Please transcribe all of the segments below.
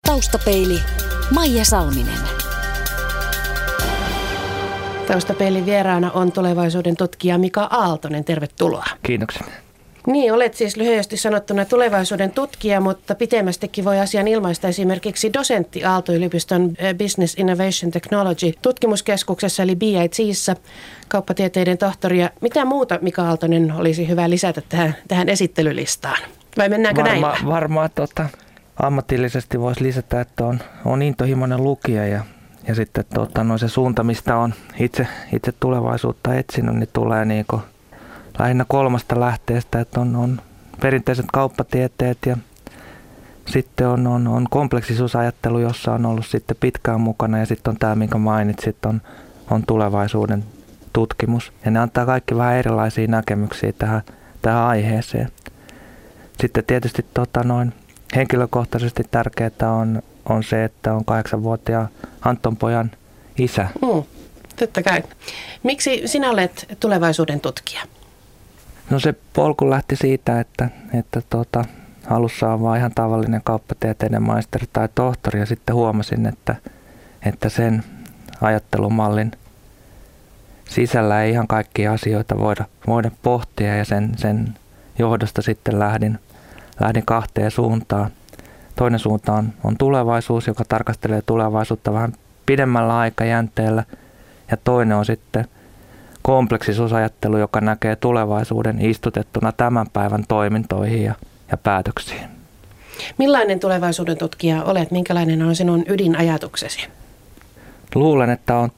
Taustapeili Maija Salminen. Taustapeilin vieraana on tulevaisuuden tutkija Mika Aaltonen. Tervetuloa. Kiitoksia. Niin, olet siis lyhyesti sanottuna tulevaisuuden tutkija, mutta pitemmästikin voi asian ilmaista esimerkiksi dosentti Aalto-yliopiston Business Innovation Technology tutkimuskeskuksessa eli BIT:ssä, kauppatieteiden tohtoria. Mitä muuta, Mika Aaltonen, olisi hyvä lisätä tähän esittelylistaan? Vai mennäänkö näillä? Varmaan ammatillisesti voisi lisätä, että on intohimoinen lukija ja sitten se suunta, mistä on itse tulevaisuutta etsinyt, niin tulee niinku lähinnä 3 lähteestä, että on perinteiset kauppatieteet ja sitten on kompleksisuusajattelu, jossa on ollut sitten pitkään mukana ja sitten on tämä, minkä mainitsit, on tulevaisuuden tutkimus. Ja ne antaa kaikki vähän erilaisia näkemyksiä tähän aiheeseen. Sitten tietysti henkilökohtaisesti tärkeää on se, että on 8-vuotiaan Anton pojan isä. Totta kai. Miksi sinä olet tulevaisuuden tutkija? No se polku lähti siitä, että alussa on vaan ihan tavallinen kauppatieteiden maisteri tai tohtori ja sitten huomasin, että sen ajattelumallin sisällä ei ihan kaikkia asioita voida pohtia ja sen johdosta sitten lähdin 2 suuntaan. Toinen suunta on tulevaisuus, joka tarkastelee tulevaisuutta vähän pidemmällä aikajänteellä ja toinen on sitten kompleksisuusajattelu, joka näkee tulevaisuuden istutettuna tämän päivän toimintoihin ja päätöksiin. Millainen tulevaisuuden tutkija olet? Minkälainen on sinun ydinajatuksesi? Luulen, että on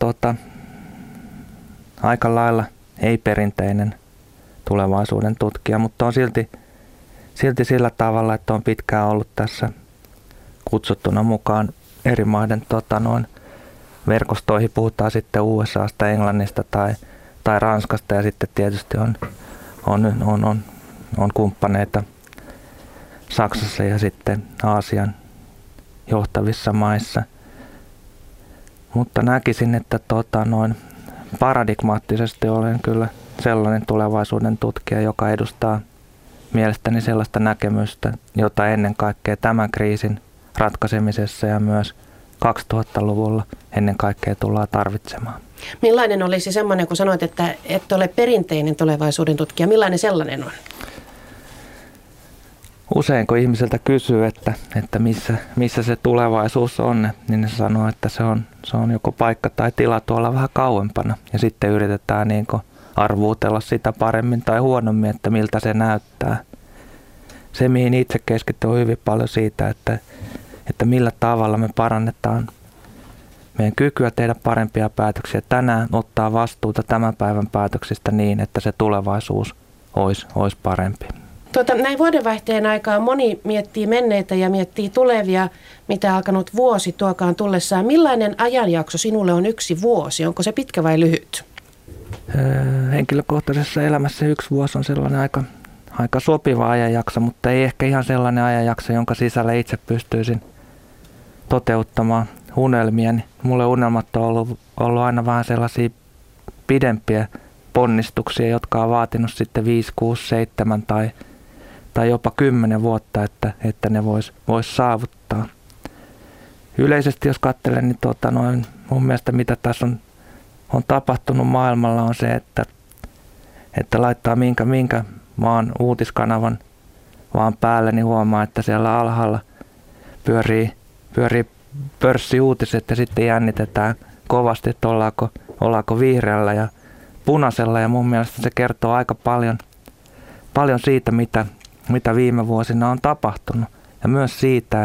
aika lailla ei-perinteinen tulevaisuuden tutkija, mutta on silti sillä tavalla, että on pitkään ollut tässä kutsuttuna mukaan eri maiden verkostoihin. Puhutaan sitten USAsta, Englannista tai Ranskasta ja sitten tietysti on kumppaneita Saksassa ja sitten Aasian johtavissa maissa. Mutta näkisin, että paradigmaattisesti olen kyllä sellainen tulevaisuuden tutkija, joka edustaa mielestäni sellaista näkemystä, jota ennen kaikkea tämän kriisin ratkaisemisessa ja myös 2000-luvulla ennen kaikkea tullaan tarvitsemaan. Millainen olisi semmoinen, kun sanoit, että et ole perinteinen tulevaisuuden tutkija, millainen sellainen on? Usein kun ihmiseltä kysyy, että missä se tulevaisuus on, niin ne sanoo, että se on joko paikka tai tila tuolla vähän kauempana. Ja sitten yritetään arvuutella sitä paremmin tai huonommin, että miltä se näyttää. Se, mihin itse keskittyy, on hyvin paljon siitä, että millä tavalla me parannetaan meidän kykyä tehdä parempia päätöksiä. Tänään ottaa vastuuta tämän päivän päätöksistä niin, että se tulevaisuus olisi parempi. Näin vuodenvaihteen aikaan moni miettii menneitä ja miettii tulevia, mitä alkanut vuosi tuokaan tullessaan. Millainen ajanjakso sinulle on 1 vuosi? Onko se pitkä vai lyhyt? Henkilökohtaisessa elämässä 1 vuosi on sellainen aika sopiva ajanjakso, mutta ei ehkä ihan sellainen ajanjakso, jonka sisällä itse pystyisin toteuttamaan unelmia. Mulle unelmat on ollut aina vähän sellaisia pidempiä ponnistuksia, jotka on vaatinut sitten 5, 6, 7 tai jopa 10 vuotta, että ne vois saavuttaa. Yleisesti jos katselen, niin mun mielestä mitä tässä on tapahtunut maailmalla on se, että laittaa minkä maan uutiskanavan vaan päälle, niin huomaa, että siellä alhaalla pyörii pörssiuutiset ja sitten jännitetään kovasti, että ollaanko vihreällä ja punaisella. Ja mun mielestä se kertoo aika paljon siitä, mitä viime vuosina on tapahtunut. Ja myös siitä,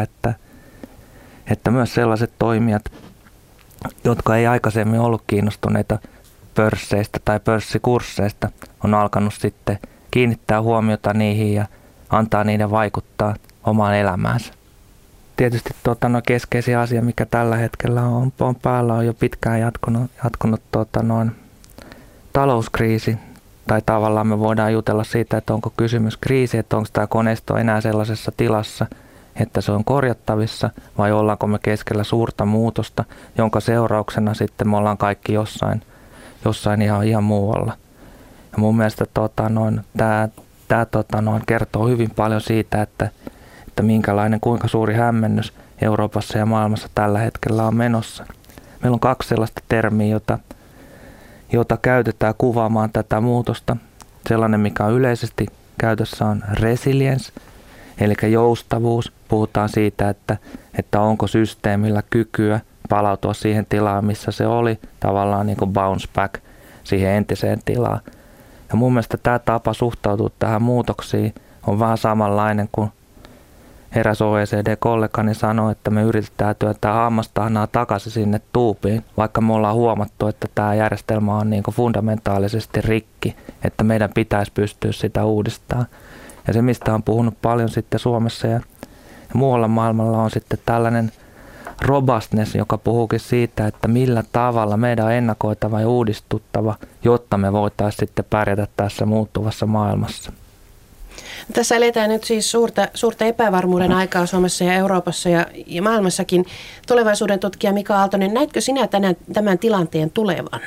että myös sellaiset toimijat, jotka ei aikaisemmin ollut kiinnostuneita pörsseistä tai pörssikursseista, on alkanut sitten kiinnittää huomiota niihin ja antaa niiden vaikuttaa omaan elämäänsä. Tietysti keskeisin asia, mikä tällä hetkellä on päällä, on jo pitkään jatkunut talouskriisi. Tai tavallaan me voidaan jutella siitä, että onko kysymys kriisi, että onko tämä koneisto enää sellaisessa tilassa, että se on korjattavissa, vai ollaanko me keskellä suurta muutosta, jonka seurauksena sitten me ollaan kaikki jossain ihan muualla. Ja mun mielestä tämä kertoo hyvin paljon siitä, että kuinka suuri hämmennys Euroopassa ja maailmassa tällä hetkellä on menossa. Meillä on 2 sellaista termiä, jota käytetään kuvaamaan tätä muutosta. Sellainen, mikä on yleisesti käytössä, on resilience, eli joustavuus. Puhutaan siitä, että onko systeemillä kykyä palautua siihen tilaan, missä se oli, tavallaan niin kuin bounce back siihen entiseen tilaan. Ja mun mielestä tämä tapa suhtautua tähän muutoksiin on vähän samanlainen kuin eräs OECD-kollegani sanoi, että me yritetään työntää hammastahnaa takaisin sinne tuubiin, vaikka me ollaan huomattu, että tämä järjestelmä on niin kuin fundamentaalisesti rikki, että meidän pitäisi pystyä sitä uudistamaan. Ja se, mistä on puhunut paljon sitten Suomessa ja muualla maailmalla, on sitten tällainen robustness, joka puhuukin siitä, että millä tavalla meidän on ennakoitava ja uudistuttava, jotta me voitaisiin sitten pärjätä tässä muuttuvassa maailmassa. Tässä eletään nyt siis suurta epävarmuuden aikaa Suomessa ja Euroopassa ja maailmassakin. Tulevaisuuden tutkija Mika Aaltonen, näetkö sinä tämän tilanteen tulevan?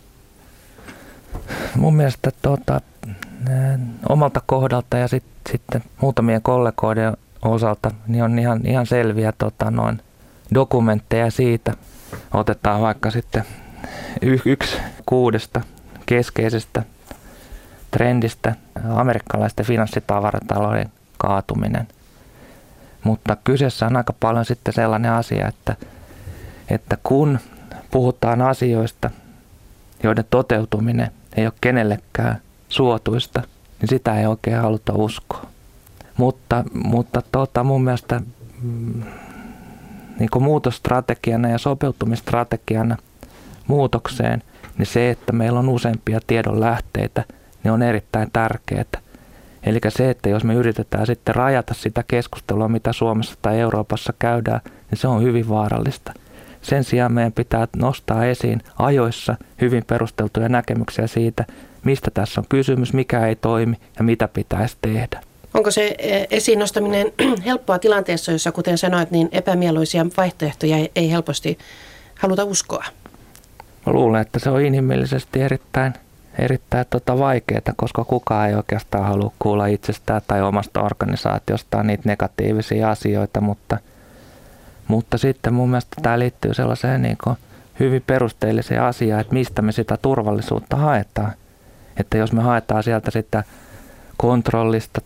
Mun mielestä omalta kohdalta ja sitten muutamien kollegoiden osalta niin on ihan selviä dokumentteja siitä. Otetaan vaikka sitten yksi 6 keskeisestä trendistä, amerikkalaisten finanssitavaratalouden kaatuminen. Mutta kyseessä on aika paljon sitten sellainen asia, että kun puhutaan asioista, joiden toteutuminen ei ole kenellekään suotuista, niin sitä ei oikein haluta uskoa. Mutta mun mielestä niin kuin muutosstrategiana ja sopeutumistrategiana muutokseen, niin se, että meillä on useampia tiedonlähteitä, niin on erittäin tärkeää. Eli se, että jos me yritetään sitten rajata sitä keskustelua, mitä Suomessa tai Euroopassa käydään, niin se on hyvin vaarallista. Sen sijaan meidän pitää nostaa esiin ajoissa hyvin perusteltuja näkemyksiä siitä, mistä tässä on kysymys, mikä ei toimi ja mitä pitäisi tehdä. Onko se esiin nostaminen helppoa tilanteessa, jossa kuten sanoit, niin epämieluisia vaihtoehtoja ei helposti haluta uskoa? Mä luulen, että se on inhimillisesti erittäin vaikeaa, koska kukaan ei oikeastaan halua kuulla itsestään tai omasta organisaatiostaan niitä negatiivisia asioita, mutta sitten mun mielestä tämä liittyy sellaiseen niin kuin hyvin perusteelliseen asiaan, että mistä me sitä turvallisuutta haetaan. Että jos me haetaan sieltä sitä kontrollista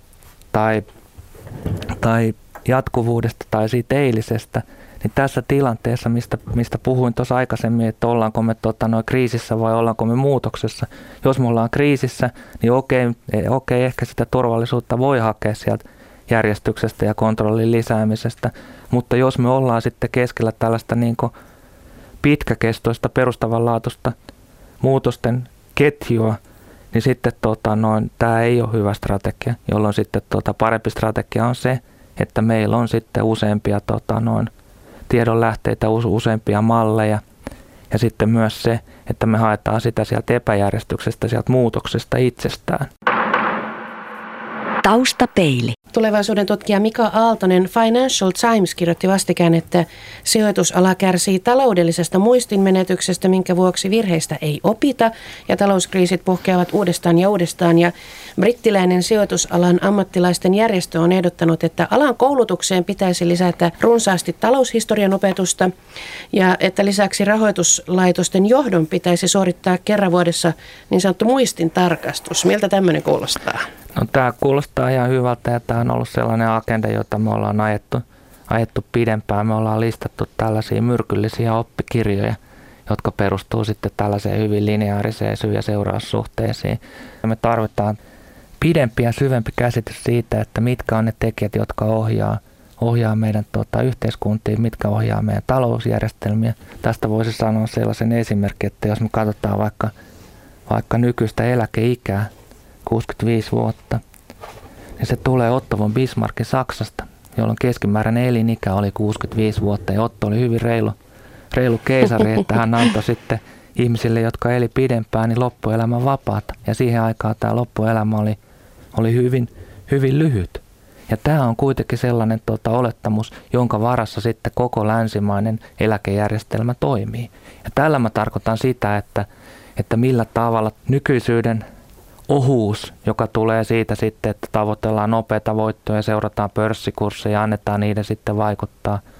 tai jatkuvuudesta tai siitä eilisestä, niin tässä tilanteessa, mistä puhuin tuossa aikaisemmin, että ollaanko me kriisissä vai ollaanko me muutoksessa. Jos me ollaan kriisissä, niin okei, ehkä sitä turvallisuutta voi hakea sieltä järjestyksestä ja kontrollin lisäämisestä. Mutta jos me ollaan sitten keskellä tällaista niin kuin pitkäkestoista perustavanlaatuista muutosten ketjua, niin sitten tämä ei ole hyvä strategia, jolloin sitten parempi strategia on se, että meillä on sitten useampia tiedonlähteitä, useampia malleja ja sitten myös se, että me haetaan sitä sieltä epäjärjestyksestä, sieltä muutoksesta itsestään. Taustapeili. Tulevaisuuden tutkija Mika Aaltonen Financial Times kirjoitti vastikään, että sijoitusala kärsii taloudellisesta muistinmenetyksestä, minkä vuoksi virheistä ei opita ja talouskriisit puhkeavat uudestaan ja uudestaan. Ja brittiläinen sijoitusalan ammattilaisten järjestö on ehdottanut, että alan koulutukseen pitäisi lisätä runsaasti taloushistorian opetusta ja että lisäksi rahoituslaitosten johdon pitäisi suorittaa kerran vuodessa niin sanottu muistintarkastus. Miltä tämmöinen kuulostaa? No, tämä kuulostaa ihan hyvältä ja tämä on ollut sellainen agenda, jota me ollaan ajettu pidempään. Me ollaan listattu tällaisia myrkyllisiä oppikirjoja, jotka perustuu sitten tällaiseen hyvin lineaariseen syy- ja seuraussuhteisiin. Me tarvitaan pidempi ja syvempi käsitys siitä, että mitkä on ne tekijät, jotka ohjaa meidän yhteiskuntiin, mitkä ohjaa meidän talousjärjestelmiä. Tästä voisi sanoa sellaisen esimerkin, että jos me katsotaan vaikka nykyistä eläkeikää, 65 vuotta, ja se tulee Otto von Bismarckin Saksasta, jolloin keskimääräinen elinikä oli 65 vuotta, ja Otto oli hyvin reilu keisari, että hän antoi sitten ihmisille, jotka eli pidempään, niin loppuelämän vapaata, ja siihen aikaan tämä loppuelämä oli hyvin, hyvin lyhyt. Ja tämä on kuitenkin sellainen olettamus, jonka varassa sitten koko länsimainen eläkejärjestelmä toimii. Ja tällä mä tarkoitan sitä, että millä tavalla nykyisyyden ohuus, joka tulee siitä sitten, että tavoitellaan nopeita voittoja, seurataan pörssikursseja ja annetaan niiden sitten vaikuttaa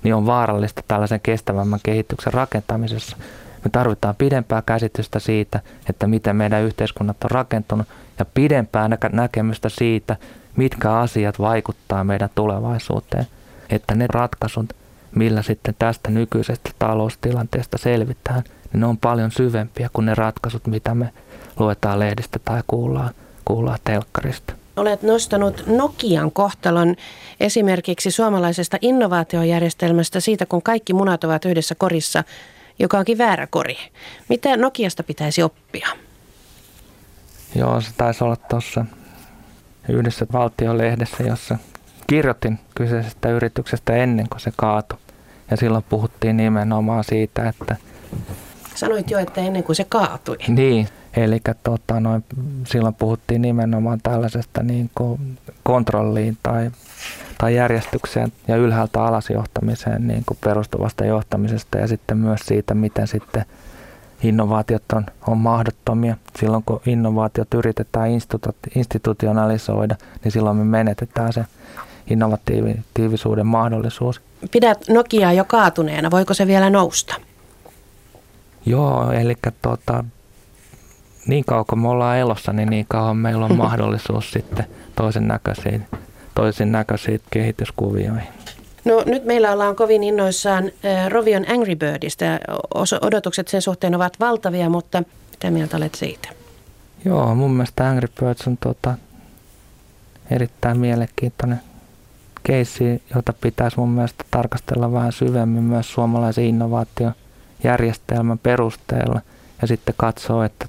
niin on vaarallista tällaisen kestävämmän kehityksen rakentamisessa. Me tarvitaan pidempää käsitystä siitä, että miten meidän yhteiskunnat on rakentunut ja pidempää näkemystä siitä, mitkä asiat vaikuttaa meidän tulevaisuuteen. Että ne ratkaisut, millä sitten tästä nykyisestä taloustilanteesta selvitään, niin ne on paljon syvempiä kuin ne ratkaisut, mitä me luetaan lehdistä tai kuullaan telkkarista. Olet nostanut Nokian kohtalon esimerkiksi suomalaisesta innovaatiojärjestelmästä siitä, kun kaikki munat ovat yhdessä korissa, joka onkin väärä kori. Mitä Nokiasta pitäisi oppia? Joo, se taisi olla tuossa yhdessä valtiolehdessä, jossa kirjoitin kyseisestä yrityksestä ennen kuin se kaatui. Ja silloin puhuttiin nimenomaan siitä, että... Sanoit jo, että ennen kuin se kaatui. Niin, eli silloin puhuttiin nimenomaan tällaisesta niin kuin kontrolliin tai järjestykseen ja ylhäältä alas johtamiseen niin kuin perustuvasta johtamisesta ja sitten myös siitä, miten sitten innovaatiot on mahdottomia. Silloin kun innovaatiot yritetään institutionalisoida, niin silloin me menetetään se innovatiivisuuden mahdollisuus. Pidät Nokiaa jo kaatuneena, voiko se vielä nousta? Joo, eli niin kauan kun me ollaan elossa, niin kauan meillä on mahdollisuus sitten toisen näköisiin kehityskuvioihin. No nyt meillä ollaan kovin innoissaan Rovion Angry Birdistä. Odotukset sen suhteen ovat valtavia, mutta mitä mieltä olet siitä? Joo, mun mielestä Angry Birds on erittäin mielenkiintoinen keissi, jota pitäisi mun mielestä tarkastella vähän syvemmin myös suomalaisen innovaatiojärjestelmän perusteella ja sitten katsoa, että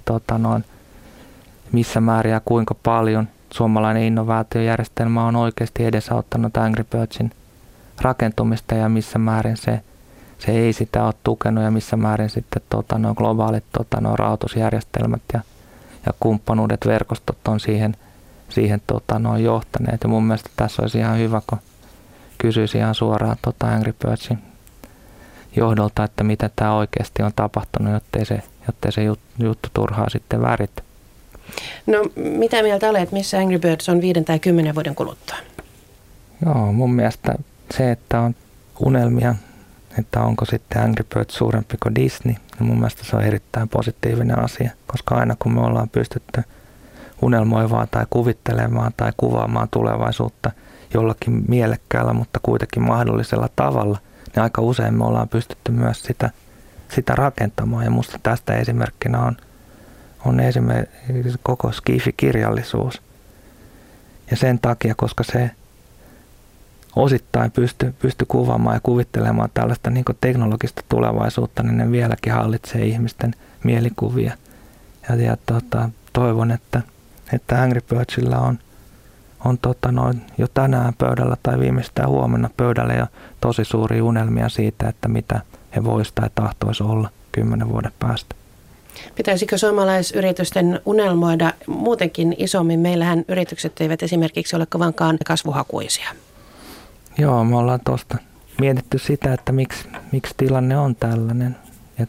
missä määrin ja kuinka paljon suomalainen innovaatiojärjestelmä on oikeasti edesauttanut Angry Birdsin rakentumista ja missä määrin se ei sitä ole tukenut ja missä määrin sitten globaalit rahoitusjärjestelmät ja kumppanuudet, verkostot on siihen johtaneet. Ja mun mielestä tässä olisi ihan hyvä, kun kysyisi ihan suoraan Angry Birdsin johdolta, että mitä tämä oikeasti on tapahtunut, jottei se juttu turhaa sitten väritä. No mitä mieltä olet, missä Angry Birds on 5 tai 10 vuoden kuluttua? Joo, mun mielestä se, että on unelmia, että onko sitten Angry Birds suurempi kuin Disney, niin mun mielestä se on erittäin positiivinen asia, koska aina kun me ollaan pystytty unelmoimaan tai kuvittelemaan tai kuvaamaan tulevaisuutta jollakin mielekkäällä, mutta kuitenkin mahdollisella tavalla, niin aika usein me ollaan pystytty myös sitä rakentamaan. Ja musta tästä esimerkkinä on esimerkiksi koko skifi-kirjallisuus. Ja sen takia, koska se osittain pysty kuvaamaan ja kuvittelemaan tällaista niin kuin teknologista tulevaisuutta, niin ne vieläkin hallitsee ihmisten mielikuvia. Ja toivon, että Angry Birdsillä on jo tänään pöydällä tai viimeistään huomenna pöydällä jo tosi suuria unelmia siitä, että mitä he voisivat tai tahtoisivat olla 10 vuoden päästä. Pitäisikö suomalaisyritysten unelmoida muutenkin isommin? Meillähän yritykset eivät esimerkiksi ole kovinkaan kasvuhakuisia. Joo, me ollaan tuosta mietitty sitä, että miksi tilanne on tällainen ja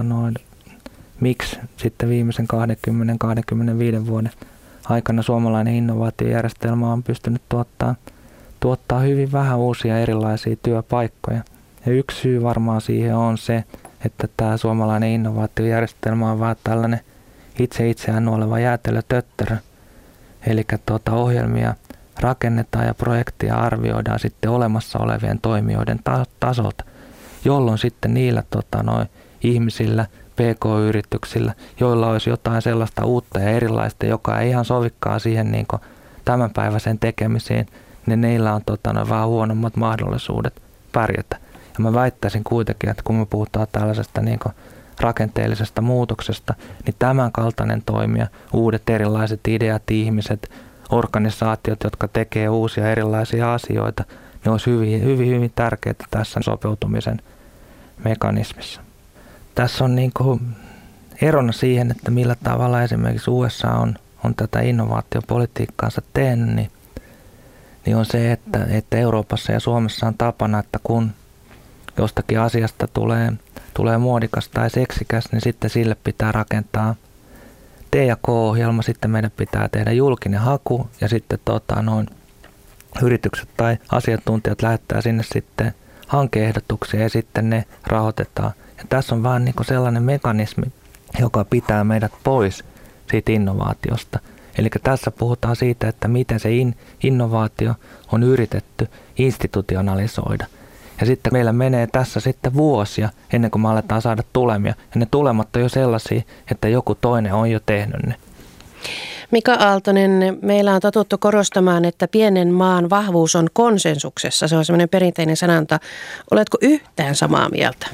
miksi sitten viimeisen 20-25 vuoden aikana suomalainen innovaatiojärjestelmä on pystynyt tuottaa hyvin vähän uusia erilaisia työpaikkoja. Ja yksi syy varmaan siihen on se, että tämä suomalainen innovaatiojärjestelmä on vähän tällainen itseään nuoleva jäätelötötterö. Eli ohjelmia rakennetaan ja projektia arvioidaan sitten olemassa olevien toimijoiden tasolta, jolloin sitten niillä ihmisillä, PK-yrityksillä, joilla olisi jotain sellaista uutta ja erilaista, joka ei ihan sovikaan siihen niin kuin tämänpäiväiseen tekemiseen, niin niillä on vähän huonommat mahdollisuudet pärjätä. Ja mä väittäisin kuitenkin, että kun me puhutaan tällaisesta niin kuin rakenteellisesta muutoksesta, niin tämän kaltainen toimija, uudet erilaiset ideat, ihmiset, organisaatiot, jotka tekee uusia erilaisia asioita, ne olisi hyvin tärkeää tässä sopeutumisen mekanismissa. Tässä on niin kuin erona siihen, että millä tavalla esimerkiksi USA on tätä innovaatiopolitiikkaansa tehnyt, niin on se, että Euroopassa ja Suomessa on tapana, että kun jostakin asiasta tulee muodikas tai seksikäs, niin sitten sille pitää rakentaa T&K-ohjelma, sitten meidän pitää tehdä julkinen haku ja sitten yritykset tai asiantuntijat lähettää sinne sitten hankeehdotuksia ja sitten ne rahoitetaan. Ja tässä on vaan niin kuin sellainen mekanismi, joka pitää meidät pois siitä innovaatiosta. Eli tässä puhutaan siitä, että miten se innovaatio on yritetty institutionalisoida. Ja sitten meillä menee tässä sitten vuosia ennen kuin me aletaan saada tulemia. Ja ne tulemat on jo sellaisia, että joku toinen on jo tehnyt ne. Mika Aaltonen, meillä on totuttu korostamaan, että pienen maan vahvuus on konsensuksessa. Se on semmoinen perinteinen sanonta. Oletko yhtään samaa mieltä?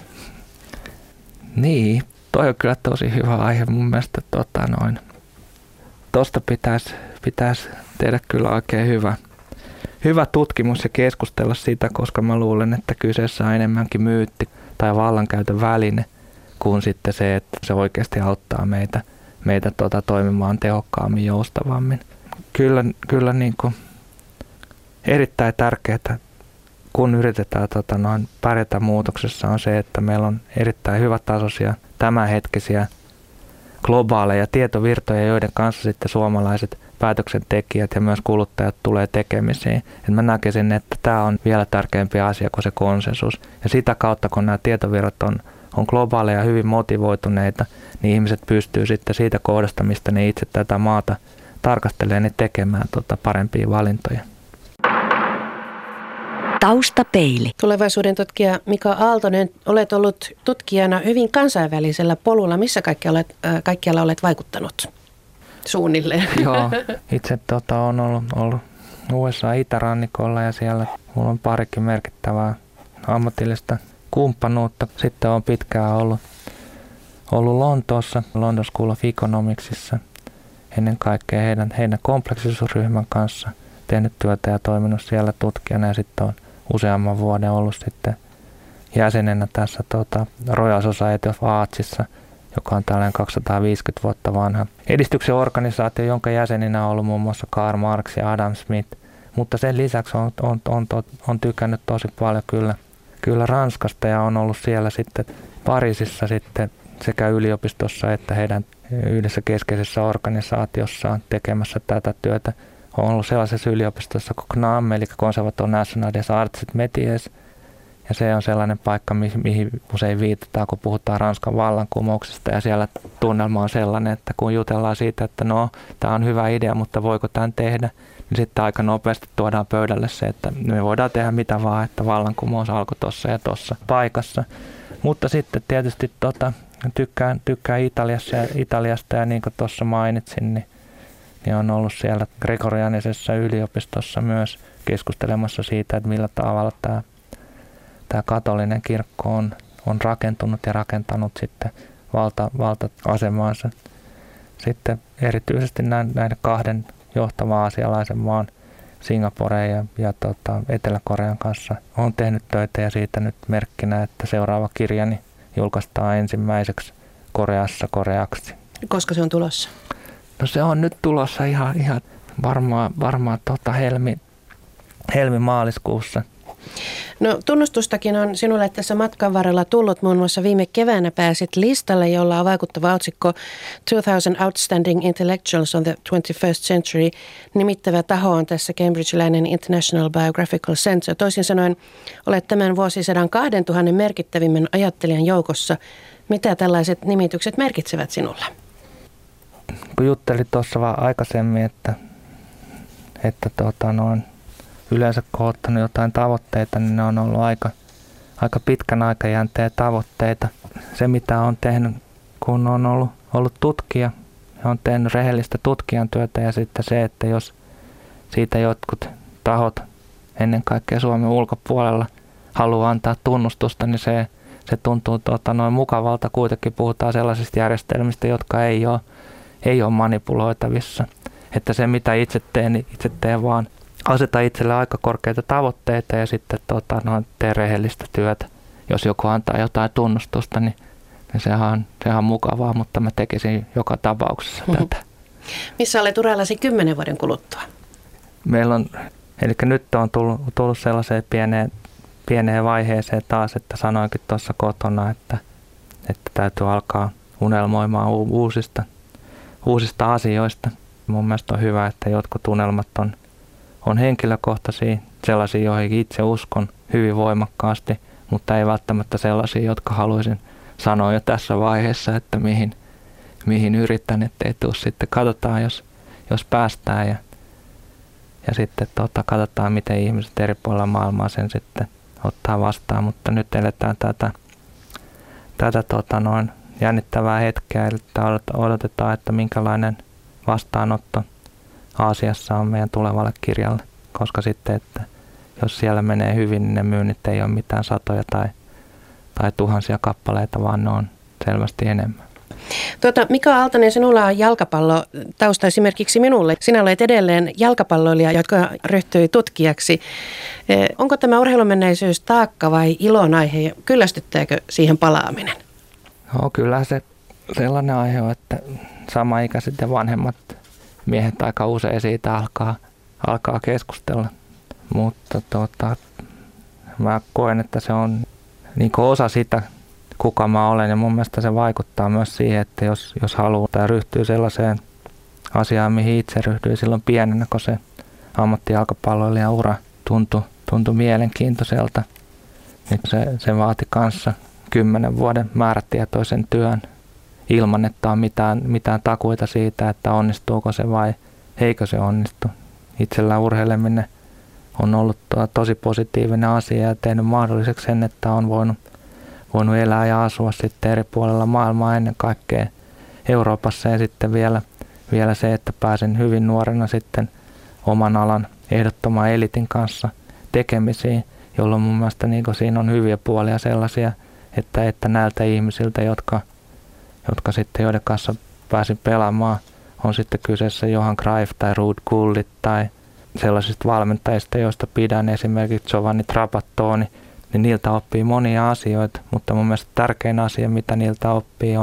Niin, toi on kyllä tosi hyvä aihe mun mielestä. Tuosta pitäisi tehdä kyllä oikein hyvä tutkimus ja keskustella siitä, koska mä luulen, että kyseessä on enemmänkin myytti tai vallankäytön väline kuin sitten se, että se oikeasti auttaa meitä toimimaan tehokkaammin, joustavammin. Kyllä niin kuin erittäin tärkeää, kun yritetään pärjätä muutoksessa, on se, että meillä on erittäin hyvätasoisia tämänhetkisiä globaaleja tietovirtoja, joiden kanssa sitten suomalaiset päätöksentekijät ja myös kuluttajat tulee tekemisiin. Et mä näkisin, että tämä on vielä tärkeämpi asia kuin se konsensus. Ja sitä kautta, kun nämä tietovirrat on globaaleja ja hyvin motivoituneita, niin ihmiset pystyy sitten siitä kohdasta, mistä ne itse tätä maata tarkastelee, niin tekemään parempia valintoja. Taustapeili. Tulevaisuuden tutkija Mika Aaltonen, olet ollut tutkijana hyvin kansainvälisellä polulla. Missä kaikkialla olet vaikuttanut suunnilleen? Joo, itse olen ollut USA itärannikolla ja siellä mulla on parikin merkittävää ammatillista kumppanuutta. Sitten olen pitkään ollut Lontoossa, London School of Economicsissa, ennen kaikkea heidän kompleksisuusryhmän kanssa tehnyt työtä ja toiminut siellä tutkijana ja sitten on useamman vuoden ollut sitten jäsenenä tässä Royal Society of Artsissa, joka on tällainen 250 vuotta vanha edistyksen organisaatio, jonka jäseninä on ollut muun muassa Karl Marx ja Adam Smith, mutta sen lisäksi on tykännyt tosi paljon kyllä Ranskasta ja on ollut siellä sitten Pariisissa sitten sekä yliopistossa että heidän yhdessä keskeisessä organisaatiossaan tekemässä tätä työtä. On ollut sellaisessa yliopistossa kuin CNAM, eli Conservatoire National des Arts et Métiers, ja se on sellainen paikka, mihin usein viitataan, kun puhutaan Ranskan vallankumouksesta, ja siellä tunnelma on sellainen, että kun jutellaan siitä, että no, tämä on hyvä idea, mutta voiko tämän tehdä, niin sitten aika nopeasti tuodaan pöydälle se, että me voidaan tehdä mitä vaan, että vallankumous alkoi tuossa ja tuossa paikassa. Mutta sitten tietysti tykkään Italiasta ja niin kuin tuossa mainitsin, niin on ollut siellä gregorianisessa yliopistossa myös keskustelemassa siitä, että millä tavalla tämä katolinen kirkko on rakentunut ja rakentanut sitten valta-asemaansa. Sitten erityisesti näiden kahden johtavan aasialaisen maan, Singaporen ja Etelä-Korean kanssa on tehnyt töitä ja siitä nyt merkkinä, että seuraava kirjani julkaistaan ensimmäiseksi Koreassa koreaksi. Koska se on tulossa? No se on nyt tulossa ihan varmaan helmi-maaliskuussa. No tunnustustakin on sinulle tässä matkan varrella tullut. Muun muassa viime keväänä pääsit listalle, jolla on vaikuttava otsikko 2000 Outstanding Intellectuals on the 21st Century. Nimittävä taho on tässä cambridgelainen International Biographical Center. Toisin sanoen olet tämän vuosisadan 2000 merkittävimmän ajattelijan joukossa. Mitä tällaiset nimitykset merkitsevät sinulle? Kun juttelin tuossa vaan aikaisemmin, että yleensä kun on ottanut jotain tavoitteita, niin ne on ollut aika pitkän aikajänteen tavoitteita. Se mitä on tehnyt, kun on ollut tutkija, on tehnyt rehellistä tutkijan työtä ja sitten se, että jos siitä jotkut tahot ennen kaikkea Suomen ulkopuolella haluaa antaa tunnustusta, niin se tuntuu mukavalta. Kuitenkin puhutaan sellaisista järjestelmistä, jotka ei ole manipuloitavissa. Että se mitä itse teen vaan aseta itselle aika korkeita tavoitteita ja sitten tee rehellistä työtä. Jos joku antaa jotain tunnustusta, niin sehän on mukavaa, mutta mä tekisin joka tapauksessa tätä. Missä olet urallasi 10 vuoden kuluttua? Meillä on, eli nyt on tullut sellaiseen pieneen vaiheeseen taas, että sanoinkin tuossa kotona, että täytyy alkaa unelmoimaan uusista asioista. Mun mielestä on hyvä, että jotkut unelmat on henkilökohtaisia, sellaisia, joihin itse uskon hyvin voimakkaasti, mutta ei välttämättä sellaisia, jotka haluaisin sanoa jo tässä vaiheessa, että mihin yritän, ettei tule sitten. Katsotaan, jos päästään ja sitten katsotaan, miten ihmiset eri puolilla maailmaa sen sitten ottaa vastaan, mutta nyt eletään tätä jännittävää hetkeä, eli odotetaan, että minkälainen vastaanotto Aasiassa on meidän tulevalle kirjalle, koska sitten, että jos siellä menee hyvin, niin ne myynnit ei ole mitään satoja tai tuhansia kappaleita, vaan ne on selvästi enemmän. Mika Aaltonen, sinulla on jalkapallotausta esimerkiksi minulle. Sinä olet edelleen jalkapalloilija, jotka ryhtyi tutkijaksi. Onko tämä urheilumenneisyys taakka vai ilonaihe? Kyllästyttääkö siihen palaaminen? No, kyllä se sellainen aihe on, että samaikäiset ja vanhemmat miehet aika usein siitä alkaa keskustella. Mutta mä koen, että se on niin osa sitä, kuka mä olen, ja mun mielestä se vaikuttaa myös siihen, että jos haluaa tai ryhtyy sellaiseen asiaan, mihin itse ryhdyin silloin pienenä, kun se ammattijalkapalloilijan ura tuntui mielenkiintoiselta, niin se vaati kanssa 10 vuoden määrätietoisen työn ilman, että on mitään takuita siitä, että onnistuuko se vai eikö se onnistu. Itsellä urheileminen on ollut tosi positiivinen asia ja tehnyt mahdolliseksi sen, että on voinut elää ja asua sitten eri puolella maailmaa, ennen kaikkea Euroopassa, ja sitten vielä se, että pääsin hyvin nuorena sitten oman alan ehdottoman elitin kanssa tekemisiin, jolloin mun mielestä niin siinä on hyviä puolia sellaisia, että näiltä ihmisiltä, jotka sitten joiden kanssa pääsin pelaamaan, on sitten kyseessä Johan Cruyff tai Ruud Gullit tai sellaisista valmentajista, joista pidän, esimerkiksi Giovanni Trapattoni, niin niiltä oppii monia asioita, mutta mun mielestä tärkein asia, mitä niiltä oppii,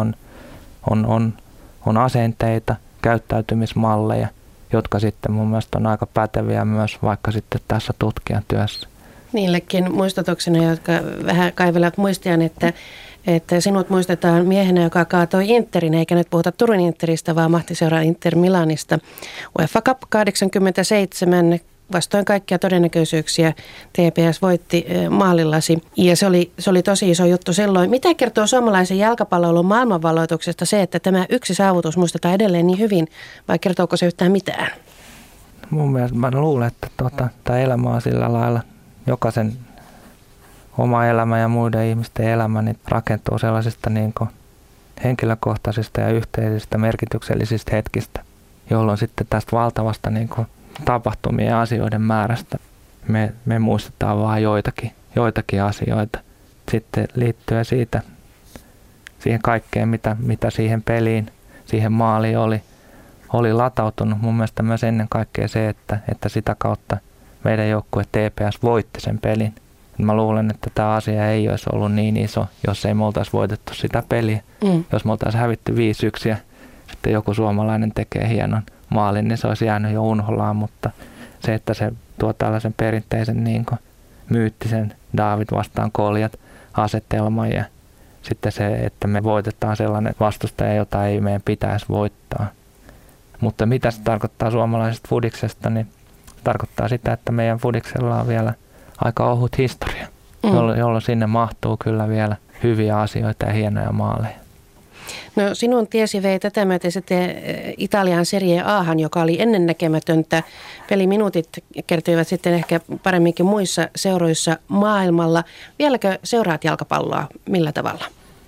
on asenteita, käyttäytymismalleja, jotka sitten mun mielestä on aika päteviä myös vaikka sitten tässä tutkijan työssä. Niillekin muistutuksena, jotka vähän kaivelevat muistiaan, että sinut muistetaan miehenä, joka kaatoi Interin, eikä nyt puhuta Turun Interistä, vaan mahtiseuraa Inter Milanista. UEFA Cup 87, vastoin kaikkia todennäköisyyksiä TPS voitti maalillasi, ja se oli tosi iso juttu silloin. Mitä kertoo suomalaisen jalkapalloilun maailmanvalloituksesta se, että tämä yksi saavutus muistetaan edelleen niin hyvin, vai kertooko se yhtään mitään? Mun mielestä mä luulen, että tämä elämä on sillä lailla, jokaisen oma elämä ja muiden ihmisten elämä niin rakentuu sellaisista niin kuin henkilökohtaisista ja yhteisistä merkityksellisistä hetkistä, jolloin sitten tästä valtavasta niin kuin tapahtumien ja asioiden määrästä me muistetaan vain joitakin asioita. Sitten liittyen siihen kaikkeen, mitä siihen peliin, siihen maaliin oli latautunut. Mun mielestä myös ennen kaikkea se, että sitä kautta meidän joukkue TPS voitti sen pelin. Mä luulen, että tämä asia ei olisi ollut niin iso, jos ei me oltaisi voitettu sitä peliä. Jos me oltaisiin hävitty 5-1 ja sitten joku suomalainen tekee hienon maalin, niin se olisi jäänyt jo unholaan, mutta se, että se tuo tällaisen perinteisen niin kuin myyttisen David vastaan Koljat asetelman ja sitten se, että me voitetaan sellainen vastustaja, jota ei meidän pitäisi voittaa. Mutta mitä se tarkoittaa suomalaisesta fudiksesta, niin tarkoittaa sitä, että meidän fudiksella on vielä aika ohut historia, jolloin sinne mahtuu kyllä vielä hyviä asioita ja hienoja maaleja. No sinun tiesi vei tätä myöten sitten Italian Serie A:han, joka oli ennennäkemätöntä. Peliminuutit kertyivät sitten ehkä paremminkin muissa seuroissa maailmalla. Vieläkö seuraat jalkapalloa? Millä tavalla?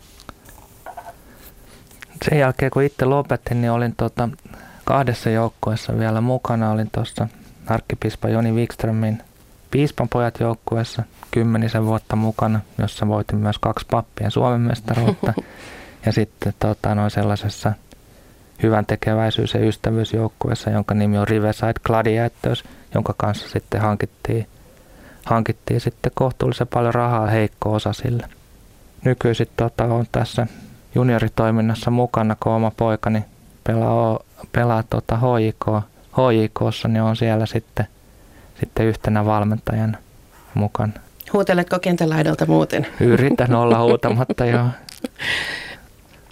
Sen jälkeen kun itse lopetin, niin olin 2 joukkueessa vielä mukana. Olin tuossa arkkipiispa Joni Wikströmin piispanpojat joukkueessa 10 vuotta mukana, jossa voitin myös 2 pappien Suomen mestaruutta. Ja sitten sellaisessa hyvän tekeväisyys- ja ystävyysjoukkueessa, jonka nimi on Riverside Gladiators, jonka kanssa sitten hankittiin sitten kohtuullisen paljon rahaa, heikko osa sille. Nykyisin on tässä junioritoiminnassa mukana, kun oma poikani pelaa HJK:ssa, niin on siellä sitten yhtenä valmentajana mukana. Huuteletko kentän laidalta muuten? Yritän olla huutamatta, joo.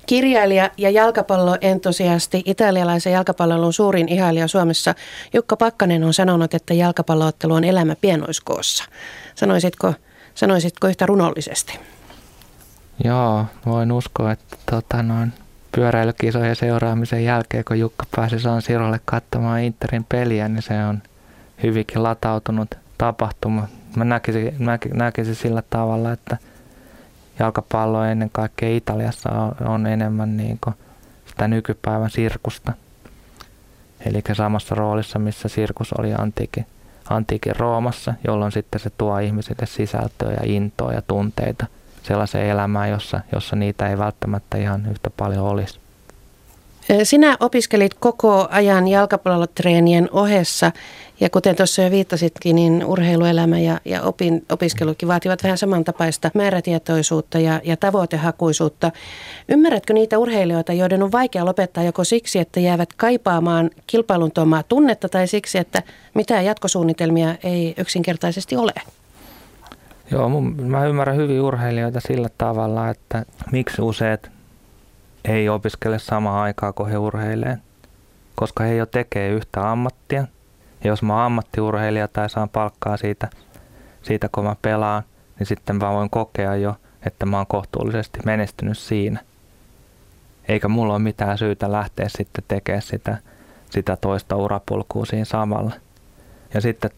Kirjailija ja jalkapalloentusiasti, italialaisen jalkapallon suurin ihailija Suomessa, Jukka Pakkanen on sanonut, että jalkapalloottelu on elämä pienoiskoossa. Sanoisitko yhtä runollisesti? Joo, voin uskoa, että pyöräilykisojen seuraamisen jälkeen, kun Jukka pääsi San Sirolle katsomaan Interin peliä, niin se on hyvinkin latautunut tapahtuma. Mä näkisin sillä tavalla, että jalkapallo ennen kaikkea Italiassa on enemmän niin kuin sitä nykypäivän sirkusta. Eli samassa roolissa, missä sirkus oli antiikin Roomassa, jolloin sitten se tuo ihmisille sisältöä ja intoa ja tunteita sellaiseen elämään, jossa niitä ei välttämättä ihan yhtä paljon olisi. Sinä opiskelit koko ajan jalkapallotreenien ohessa ja kuten tuossa jo viittasitkin, niin urheiluelämä ja opiskelukin vaativat vähän samantapaista määrätietoisuutta ja tavoitehakuisuutta. Ymmärrätkö niitä urheilijoita, joiden on vaikea lopettaa joko siksi, että jäävät kaipaamaan kilpailun tuomaa tunnetta tai siksi, että mitään jatkosuunnitelmia ei yksinkertaisesti ole? Joo, mä ymmärrän hyvin urheilijoita sillä tavalla, että miksi useat ei opiskele samaan aikaan kuin he urheilee, koska he jo tekee yhtä ammattia. Ja jos mä oon ammattiurheilija tai saan palkkaa siitä kun mä pelaan, niin sitten mä voin kokea jo, että mä oon kohtuullisesti menestynyt siinä. Eikä mulla ole mitään syytä lähteä sitten tekemään sitä toista urapolkua siinä samalla. Ja sitten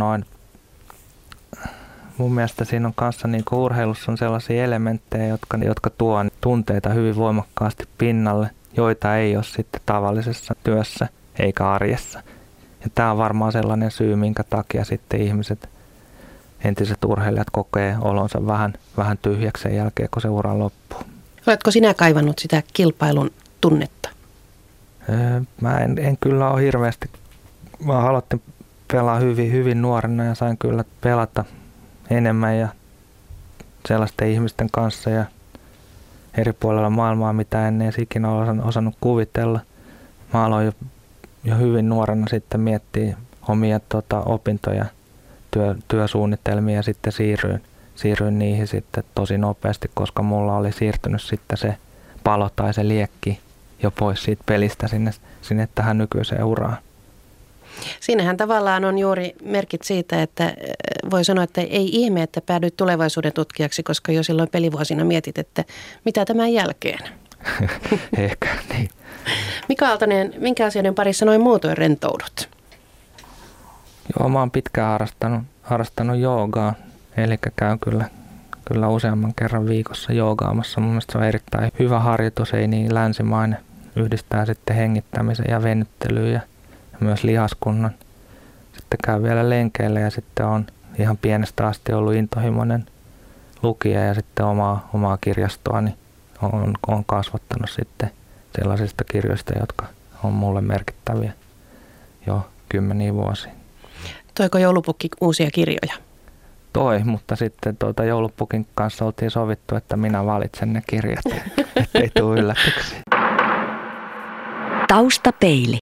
mun mielestä siinä on kanssa niin kuin urheilussa on sellaisia elementtejä, jotka tuo tunteita hyvin voimakkaasti pinnalle, joita ei ole sitten tavallisessa työssä eikä arjessa. Ja tämä on varmaan sellainen syy, minkä takia sitten entiset urheilijat kokee olonsa vähän tyhjäksi sen jälkeen, kun se ura loppuu. Oletko sinä kaivannut sitä kilpailun tunnetta? Mä en kyllä ole hirveästi. Mä aloitin pelaa hyvin nuorena ja sain kyllä pelata enemmän ja sellaisten ihmisten kanssa ja eri puolella maailmaa, mitä en edes ikinä ole osannut kuvitella. Mä aloin jo hyvin nuorena sitten miettiä omia opintoja, työsuunnitelmia ja sitten siirryin niihin sitten tosi nopeasti, koska mulla oli siirtynyt sitten se palo tai se liekki jo pois siitä pelistä sinne tähän nykyiseen uraan. Siinähän tavallaan on juuri merkit siitä, että voi sanoa, että ei ihme, että päädyit tulevaisuuden tutkijaksi, koska jo silloin pelivuosina mietit, että mitä tämän jälkeen. Ehkä niin. Mika Aaltonen, minkä asioiden parissa noin muutoin rentoudut? Joo, mä oon pitkään harrastanut joogaa, eli käyn kyllä useamman kerran viikossa joogaamassa. Mun mielestä se on erittäin hyvä harjoitus, ei niin länsimainen. Yhdistää sitten hengittämisen ja venyttelyyn ja myös lihaskunnan. Sitten käyn vielä lenkeillä ja sitten on ihan pienestä asti ollut intohimoinen lukija ja sitten omaa kirjastoani on kasvattanut sitten sellaisista kirjoista, jotka on mulle merkittäviä jo 10 vuosia. Toiko joulupukki uusia kirjoja? Toi, mutta sitten joulupukin kanssa oltiin sovittu, että minä valitsen ne kirjat, ettei tule yllätyksiä. Taustapeili.